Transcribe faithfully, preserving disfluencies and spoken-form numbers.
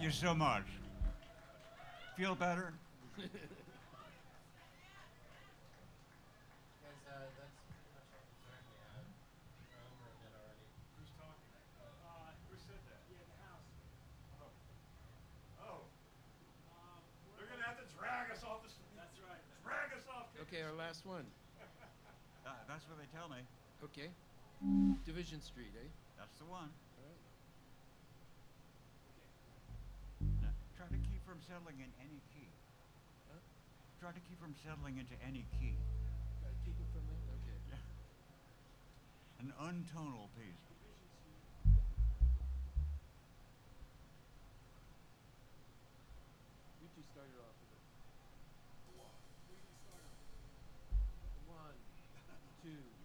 you so much. Feel better? Guys, uh, that's pretty much all the time we have. We're over a bit already. Who's talking? Uh, who said that? Yeah, the house. Oh. Oh. Um, we're They're gonna have to drag us off the street. That's right. Drag us off. Okay, our last one. Uh, that's what they tell me. Okay. Division Street, eh? That's the one. All right. Now, try to keep from settling in any key. Huh? Try to keep from settling into any key. Try to keep it from it? Okay. Yeah. An untonal piece. Division Street. You two start her off with it. Who are you gonna start on? One, two.